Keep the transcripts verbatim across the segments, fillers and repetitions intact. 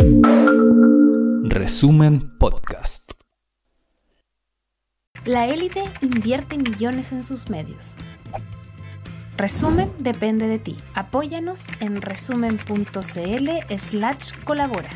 Resumen Podcast. La élite invierte millones en sus medios. Resumen depende de ti. Apóyanos en resumen.cl slash colabora.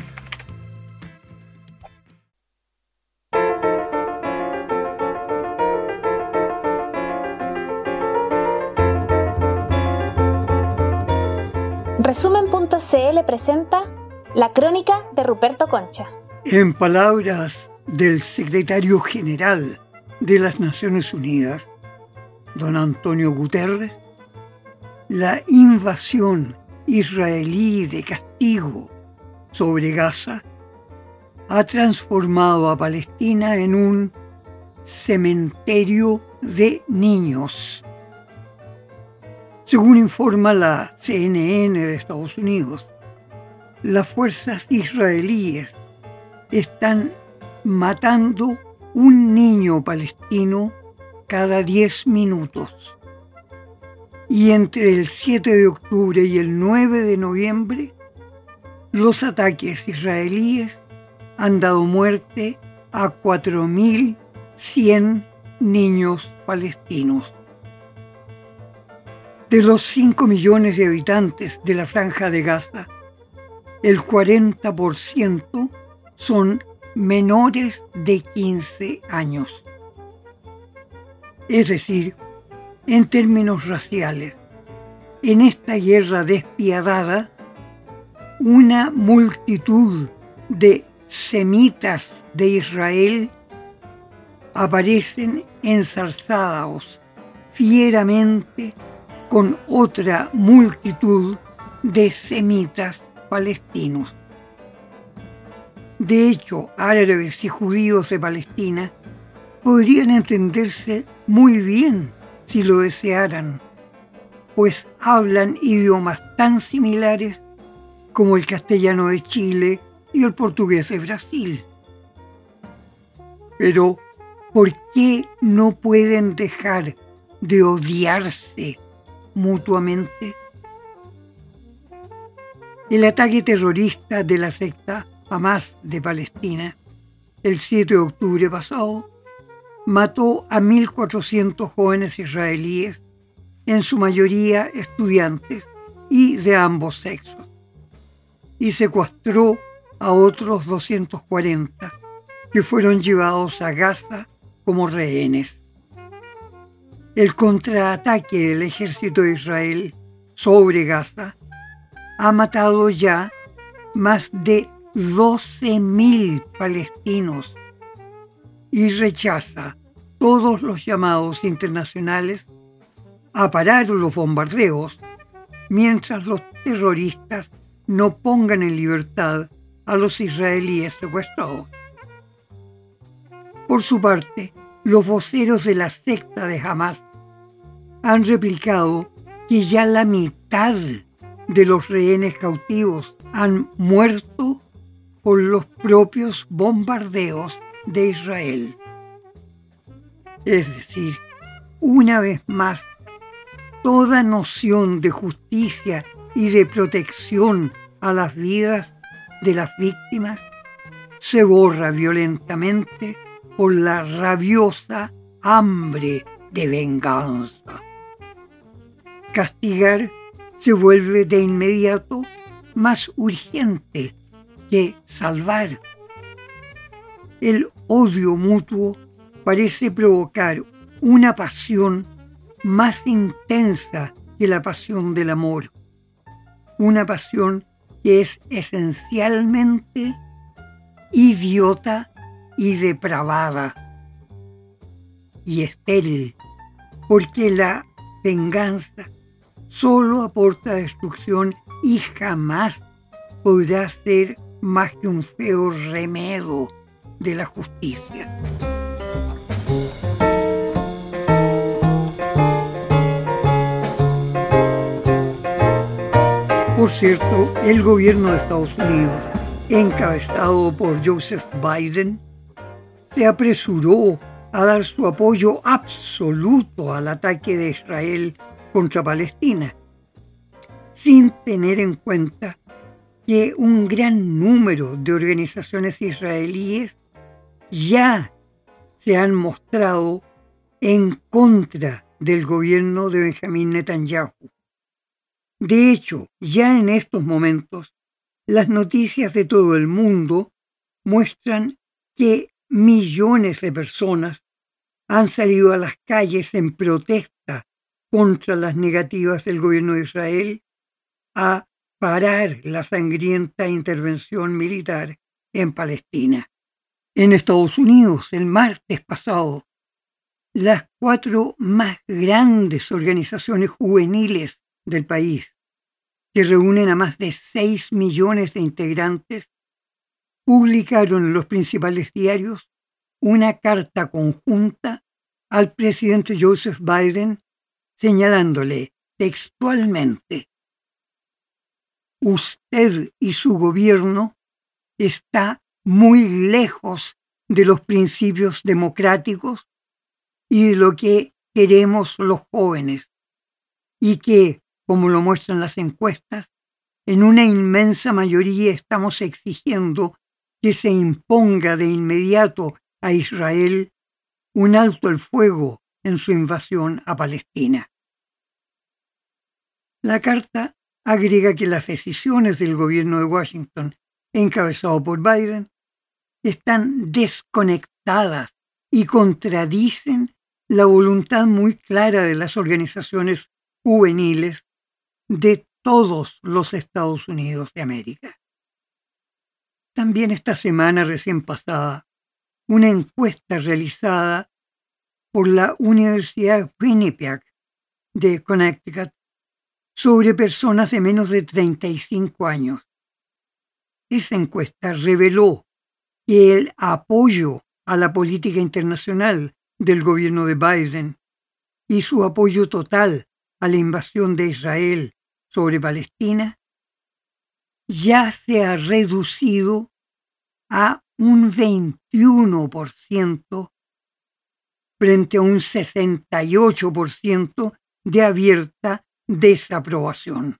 Resumen.cl presenta La Crónica de Ruperto Concha. En palabras del secretario general de las Naciones Unidas, don Antonio Guterres, la invasión israelí de castigo sobre Gaza ha transformado a Palestina en un cementerio de niños. Según informa la C N N de Estados Unidos, las fuerzas israelíes están matando un niño palestino cada diez minutos. Y entre el siete de octubre y el nueve de noviembre, los ataques israelíes han dado muerte a cuatro mil cien niños palestinos. De los cinco millones de habitantes de la Franja de Gaza, el cuarenta por ciento son menores de quince años. Es decir, en términos raciales, en esta guerra despiadada, una multitud de semitas de Israel aparecen enzarzados fieramente con otra multitud de semitas palestinos. De hecho, árabes y judíos de Palestina podrían entenderse muy bien si lo desearan, pues hablan idiomas tan similares como el castellano de Chile y el portugués de Brasil. Pero, ¿por qué no pueden dejar de odiarse mutuamente? El ataque terrorista de la secta Hamás de Palestina, el siete de octubre pasado, mató a mil cuatrocientos jóvenes israelíes, en su mayoría estudiantes y de ambos sexos, y secuestró a otros doscientos cuarenta que fueron llevados a Gaza como rehenes. El contraataque del ejército de Israel sobre Gaza ha matado ya más de doce mil palestinos y rechaza todos los llamados internacionales a parar los bombardeos mientras los terroristas no pongan en libertad a los israelíes secuestrados. Por su parte, los voceros de la secta de Hamás han replicado que ya la mitad de los rehenes cautivos han muerto por los propios bombardeos de Israel. Es decir, una vez más, toda noción de justicia y de protección a las vidas de las víctimas se borra violentamente por la rabiosa hambre de venganza. Castigar se vuelve de inmediato más urgente que salvar. El odio mutuo parece provocar una pasión más intensa que la pasión del amor, una pasión que es esencialmente idiota y depravada y estéril, porque la venganza solo aporta destrucción y jamás podrá ser más que un feo remedo de la justicia. Por cierto, el gobierno de Estados Unidos, encabezado por Joseph Biden, se apresuró a dar su apoyo absoluto al ataque de Israel contra Palestina, sin tener en cuenta que un gran número de organizaciones israelíes ya se han mostrado en contra del gobierno de Benjamín Netanyahu. De hecho, ya en estos momentos, las noticias de todo el mundo muestran que millones de personas han salido a las calles en protesta contra las negativas del gobierno de Israel a parar la sangrienta intervención militar en Palestina. En Estados Unidos, el martes pasado, las cuatro más grandes organizaciones juveniles del país, que reúnen a más de seis millones de integrantes, publicaron en los principales diarios una carta conjunta al presidente Joseph Biden señalándole textualmente: usted y su gobierno está muy lejos de los principios democráticos y de lo que queremos los jóvenes, y que, como lo muestran las encuestas, en una inmensa mayoría estamos exigiendo que se imponga de inmediato a Israel un alto el fuego en su invasión a Palestina. La carta agrega que las decisiones del gobierno de Washington, encabezado por Biden, están desconectadas y contradicen la voluntad muy clara de las organizaciones juveniles de todos los Estados Unidos de América. También esta semana recién pasada, una encuesta realizada por la Universidad Quinnipiac de Connecticut sobre personas de menos de treinta y cinco años. Esa encuesta reveló que el apoyo a la política internacional del gobierno de Biden y su apoyo total a la invasión de Israel sobre Palestina ya se ha reducido a un veintiuno por ciento frente a un sesenta y ocho por ciento de abierta desaprobación.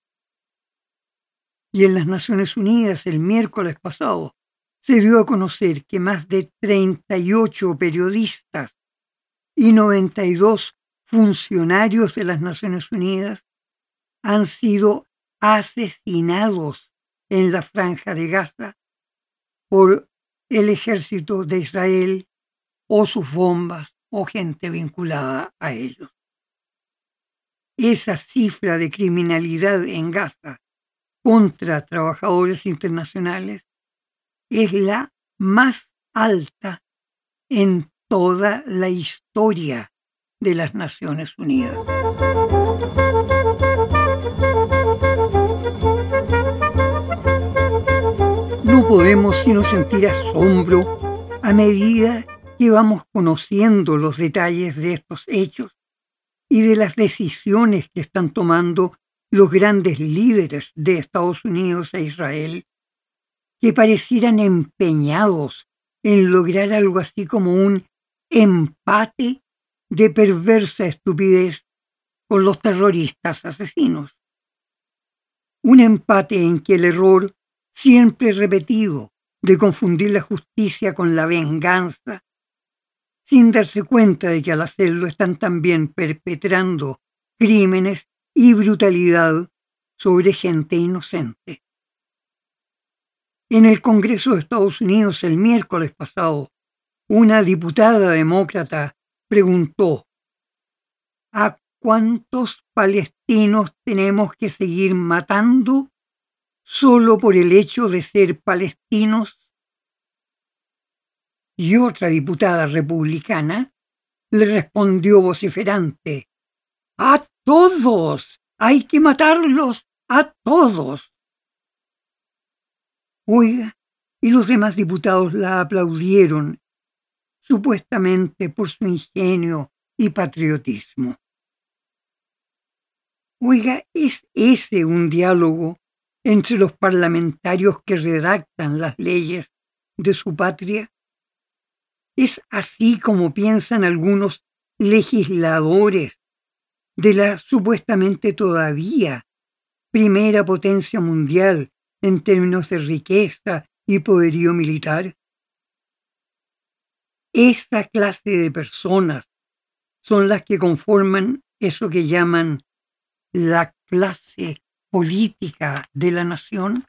Y en las Naciones Unidas el miércoles pasado se dio a conocer que más de treinta y ocho periodistas y noventa y dos funcionarios de las Naciones Unidas han sido asesinados en la Franja de Gaza por el ejército de Israel o sus bombas o gente vinculada a ellos. Esa cifra de criminalidad en Gaza contra trabajadores internacionales es la más alta en toda la historia de las Naciones Unidas. No podemos sino sentir asombro a medida que vamos conociendo los detalles de estos hechos y de las decisiones que están tomando los grandes líderes de Estados Unidos e Israel, que parecieran empeñados en lograr algo así como un empate de perversa estupidez con los terroristas asesinos. Un empate en que el error siempre repetido de confundir la justicia con la venganza, sin darse cuenta de que al hacerlo están también perpetrando crímenes y brutalidad sobre gente inocente. En el Congreso de Estados Unidos el miércoles pasado, una diputada demócrata preguntó: ¿a cuántos palestinos tenemos que seguir matando solo por el hecho de ser palestinos? Y otra diputada republicana le respondió vociferante: ¡a todos! ¡Hay que matarlos a todos! Oiga, y los demás diputados la aplaudieron, supuestamente por su ingenio y patriotismo. Oiga, ¿es ese un diálogo entre los parlamentarios que redactan las leyes de su patria? ¿Es así como piensan algunos legisladores de la supuestamente todavía primera potencia mundial en términos de riqueza y poderío militar? Esa clase de personas son las que conforman eso que llaman la clase política de la nación.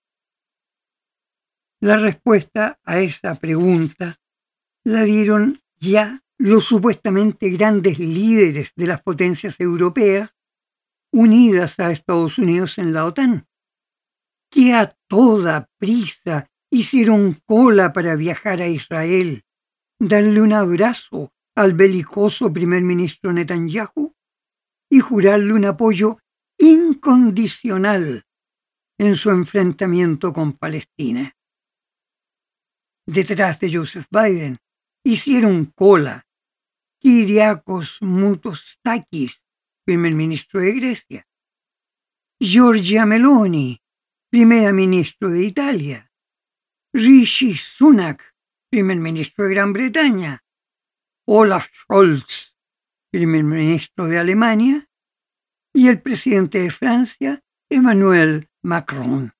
La respuesta a esa pregunta la dieron ya los supuestamente grandes líderes de las potencias europeas unidas a Estados Unidos en la OTAN, que a toda prisa hicieron cola para viajar a Israel, darle un abrazo al belicoso primer ministro Netanyahu y jurarle un apoyo incondicional en su enfrentamiento con Palestina. Detrás de Joseph Biden hicieron cola Kyriakos Mitsotakis, primer ministro de Grecia, Giorgia Meloni, primera ministro de Italia, Rishi Sunak, primer ministro de Gran Bretaña, Olaf Scholz, primer ministro de Alemania, y el presidente de Francia, Emmanuel Macron.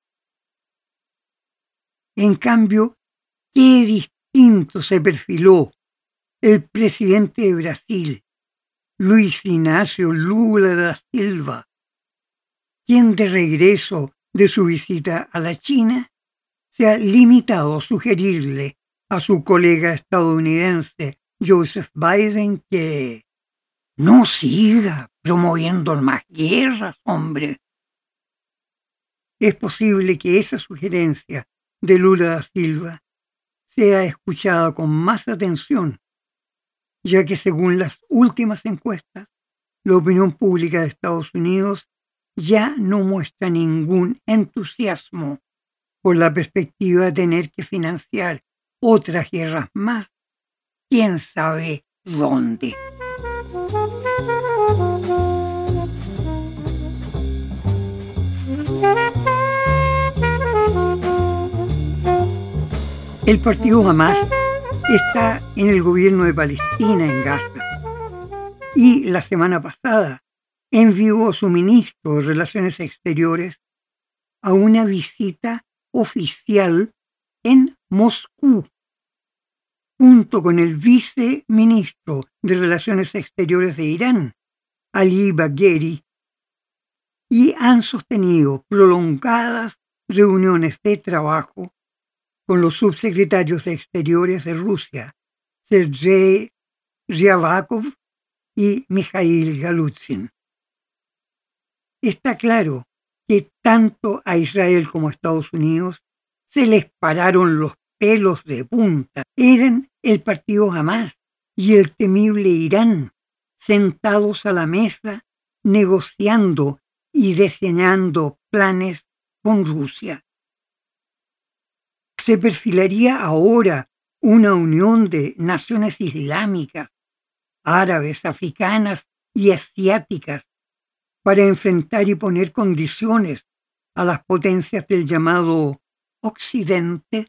En cambio, qué distinto se perfiló el presidente de Brasil, Luis Ignacio Lula da Silva, quien de regreso de su visita a la China se ha limitado a sugerirle a su colega estadounidense Joseph Biden que no siga promoviendo más guerras, hombre. Es posible que esa sugerencia de Lula da Silva sea escuchada con más atención, ya que según las últimas encuestas, la opinión pública de Estados Unidos ya no muestra ningún entusiasmo por la perspectiva de tener que financiar otras guerras más, quién sabe dónde. El partido Hamas está en el gobierno de Palestina en Gaza y la semana pasada envió a su ministro de Relaciones Exteriores a una visita oficial en Moscú, junto con el viceministro de Relaciones Exteriores de Irán, Ali Bagheri, y han sostenido prolongadas reuniones de trabajo con los subsecretarios de Exteriores de Rusia, Sergei Ryabakov y Mikhail Galuzhin. Está claro que tanto a Israel como a Estados Unidos se les pararon los pelos de punta. Eran el partido Hamas y el temible Irán sentados a la mesa negociando y diseñando planes con Rusia. Se perfilaría ahora una unión de naciones islámicas, árabes, africanas y asiáticas para enfrentar y poner condiciones a las potencias del llamado Occidente.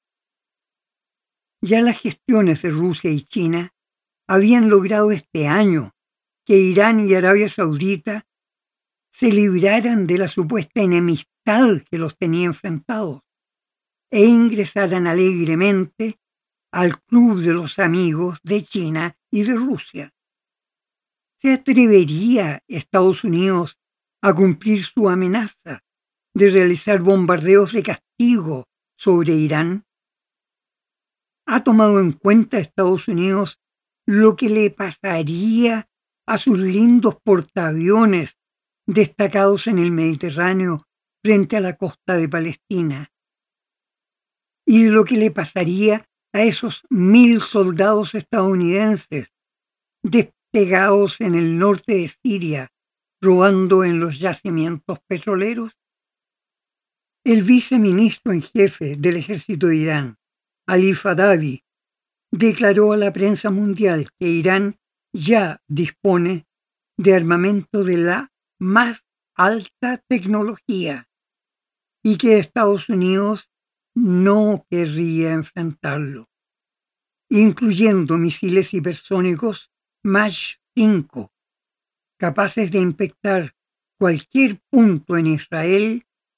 Ya las gestiones de Rusia y China habían logrado este año que Irán y Arabia Saudita se libraran de la supuesta enemistad que los tenía enfrentados e ingresaran alegremente al club de los amigos de China y de Rusia. ¿Se atrevería Estados Unidos a cumplir su amenaza de realizar bombardeos de castigo sobre Irán? ¿Ha tomado en cuenta Estados Unidos lo que le pasaría a sus lindos portaaviones destacados en el Mediterráneo frente a la costa de Palestina? ¿Y lo que le pasaría a esos mil soldados estadounidenses despegados en el norte de Siria, robando en los yacimientos petroleros? El viceministro en jefe del ejército de Irán, Ali Fadavi, declaró a la prensa mundial que Irán ya dispone de armamento de la más alta tecnología y que Estados Unidos no querría enfrentarlo, incluyendo misiles hipersónicos Mach cinco, capaces de impactar cualquier punto en Israel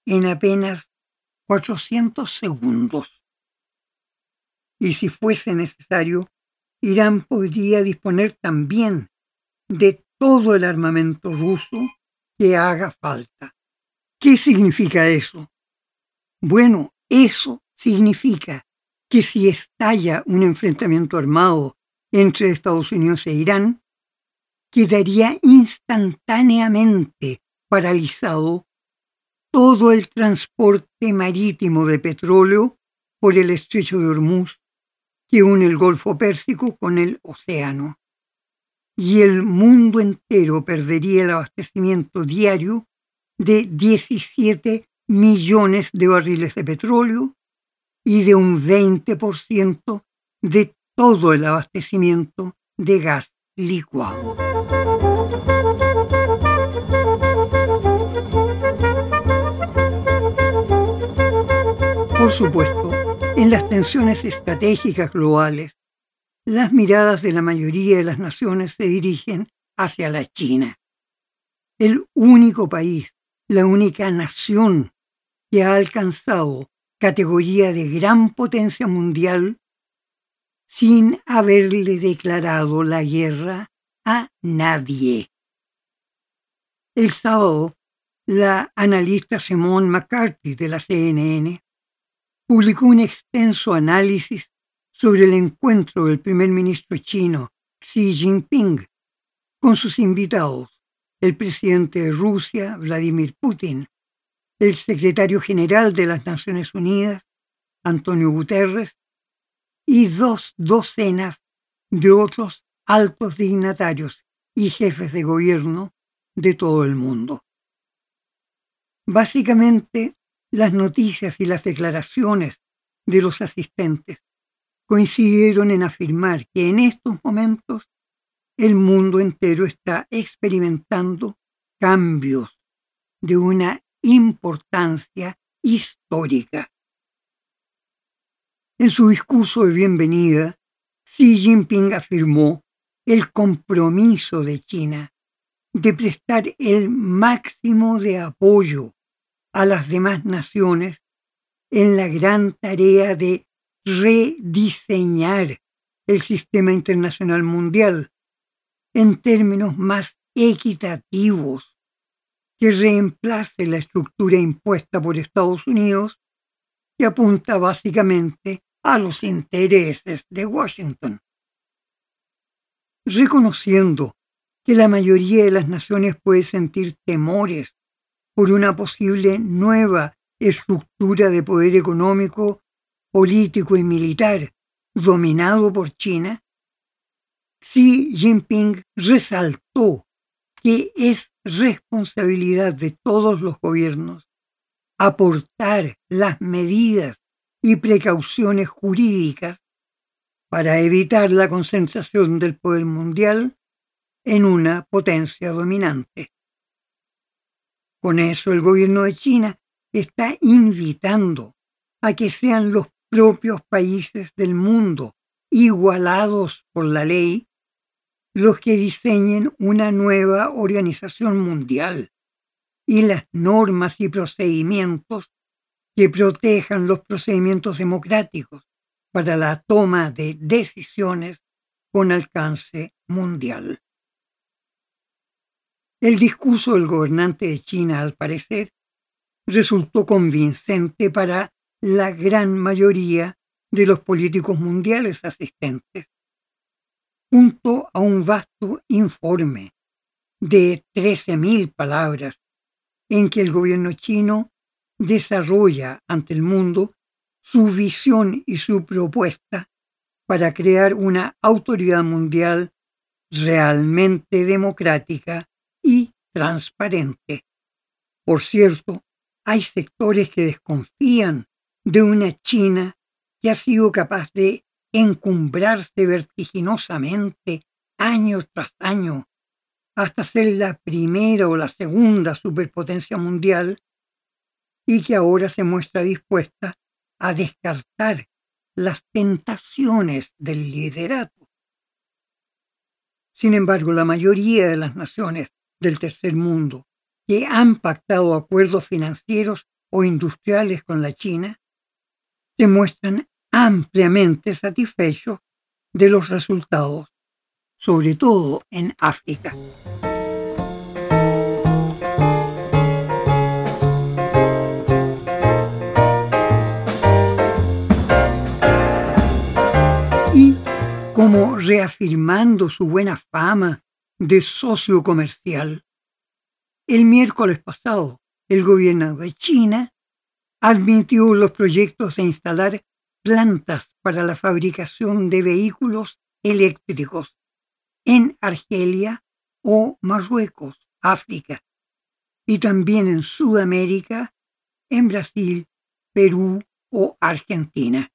en apenas cuatrocientos segundos. Y si fuese necesario, Irán podría disponer también de todo el armamento ruso que haga falta. ¿Qué significa eso? Bueno, eso significa que si estalla un enfrentamiento armado entre Estados Unidos e Irán, quedaría instantáneamente paralizado todo el transporte marítimo de petróleo por el estrecho de Hormuz que une el Golfo Pérsico con el océano. Y el mundo entero perdería el abastecimiento diario de diecisiete millones de barriles de petróleo y de un veinte por ciento de todo el abastecimiento de gas licuado. Por supuesto, en las tensiones estratégicas globales, las miradas de la mayoría de las naciones se dirigen hacia la China, el único país, la única nación que ha alcanzado categoría de gran potencia mundial sin haberle declarado la guerra a nadie. El sábado, la analista Simone McCarthy de la C N N publicó un extenso análisis sobre el encuentro del primer ministro chino Xi Jinping con sus invitados, el presidente de Rusia, Vladimir Putin, el secretario general de las Naciones Unidas, Antonio Guterres, y dos docenas de otros altos dignatarios y jefes de gobierno de todo el mundo. Básicamente, las noticias y las declaraciones de los asistentes coincidieron en afirmar que en estos momentos el mundo entero está experimentando cambios de una importancia histórica. En su discurso de bienvenida, Xi Jinping afirmó el compromiso de China de prestar el máximo de apoyo a las demás naciones en la gran tarea de rediseñar el sistema internacional mundial en términos más equitativos, que reemplace la estructura impuesta por Estados Unidos, que apunta básicamente a los intereses de Washington. Reconociendo que la mayoría de las naciones puede sentir temores por una posible nueva estructura de poder económico, político y militar dominado por China, Xi Jinping resaltó que es responsabilidad de todos los gobiernos aportar las medidas y precauciones jurídicas para evitar la concentración del poder mundial en una potencia dominante. Con eso, el gobierno de China está invitando a que sean los propios países del mundo, igualados por la ley, los que diseñen una nueva organización mundial y las normas y procedimientos que protejan los procedimientos democráticos para la toma de decisiones con alcance mundial. El discurso del gobernante de China, al parecer, resultó convincente para la gran mayoría de los políticos mundiales asistentes, junto a un vasto informe de trece mil palabras en que el gobierno chino desarrolla ante el mundo su visión y su propuesta para crear una autoridad mundial realmente democrática y transparente. Por cierto, hay sectores que desconfían de una China que ha sido capaz de encumbrarse vertiginosamente año tras año hasta ser la primera o la segunda superpotencia mundial y que ahora se muestra dispuesta a descartar las tentaciones del liderato. Sin embargo, la mayoría de las naciones del tercer mundo que han pactado acuerdos financieros o industriales con la China, se muestran ampliamente satisfechos de los resultados, sobre todo en África. Y, como reafirmando su buena fama de socio comercial, el miércoles pasado el gobierno de China admitió los proyectos de instalar plantas para la fabricación de vehículos eléctricos en Argelia o Marruecos, África, y también en Sudamérica, en Brasil, Perú o Argentina.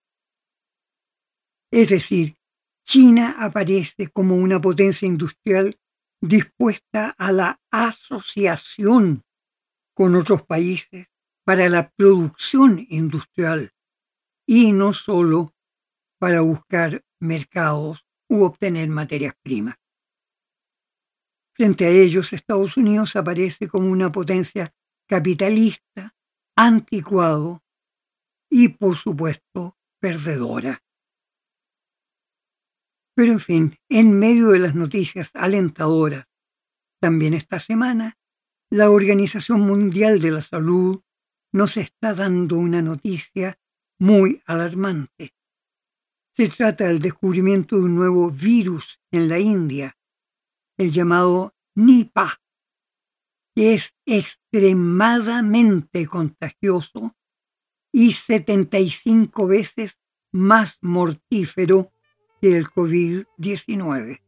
Es decir, China aparece como una potencia industrial dispuesta a la asociación con otros países para la producción industrial y no solo para buscar mercados u obtener materias primas. Frente a ellos, Estados Unidos aparece como una potencia capitalista, anticuado y, por supuesto, perdedora. Pero, en fin, en medio de las noticias alentadoras, también esta semana, la Organización Mundial de la Salud nos está dando una noticia muy alarmante. Se trata del descubrimiento de un nuevo virus en la India, el llamado Nipah, que es extremadamente contagioso y setenta y cinco veces más mortífero que el covid diecinueve.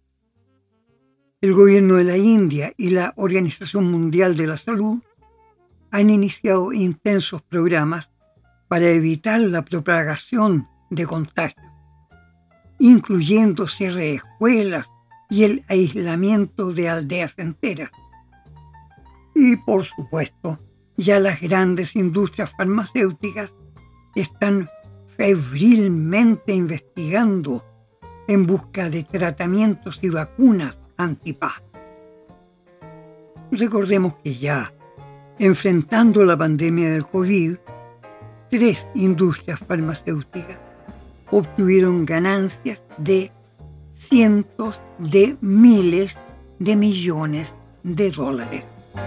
El gobierno de la India y la Organización Mundial de la Salud han iniciado intensos programas para evitar la propagación de contagios, incluyendo cierre de escuelas y el aislamiento de aldeas enteras. Y, por supuesto, ya las grandes industrias farmacéuticas están febrilmente investigando en busca de tratamientos y vacunas anti-Nipah. Recordemos que ya, enfrentando la pandemia del COVID, tres industrias farmacéuticas obtuvieron ganancias de cientos de miles de millones de dólares.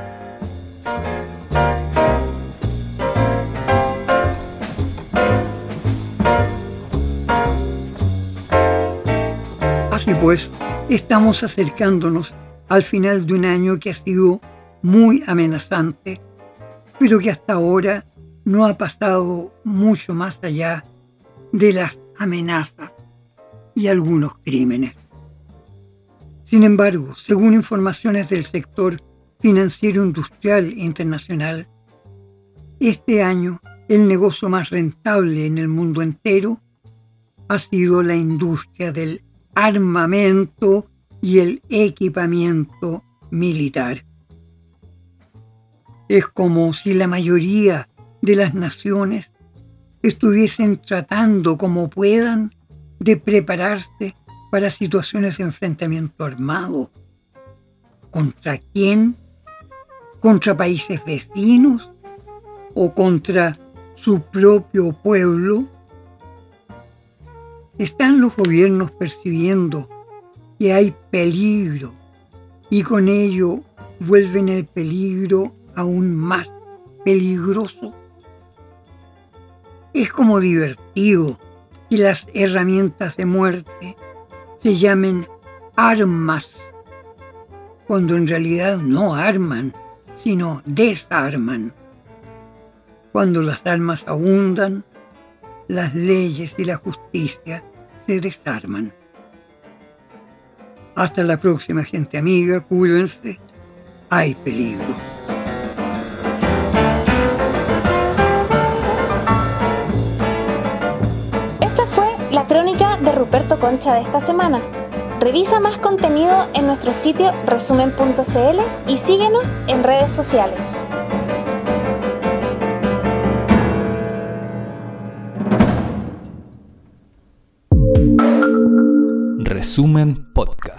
Así pues, estamos acercándonos al final de un año que ha sido muy amenazante, pero que hasta ahora no ha pasado mucho más allá de las amenazas y algunos crímenes. Sin embargo, según informaciones del sector financiero industrial internacional, este año el negocio más rentable en el mundo entero ha sido la industria del armamento y el equipamiento militar. Es como si la mayoría de las naciones estuviesen tratando como puedan de prepararse para situaciones de enfrentamiento armado. ¿Contra quién? ¿Contra países vecinos? ¿O contra su propio pueblo? ¿Están los gobiernos percibiendo que hay peligro y con ello vuelven el peligro aún más peligroso? Es como divertido que las herramientas de muerte se llamen armas, cuando en realidad no arman, sino desarman. Cuando las armas abundan, las leyes y la justicia se desarman. Hasta la próxima, gente amiga, cuídense, hay peligro. Esta fue la crónica de Ruperto Concha de esta semana. Revisa más contenido en nuestro sitio resumen punto c l y síguenos en redes sociales. Resumen Podcast.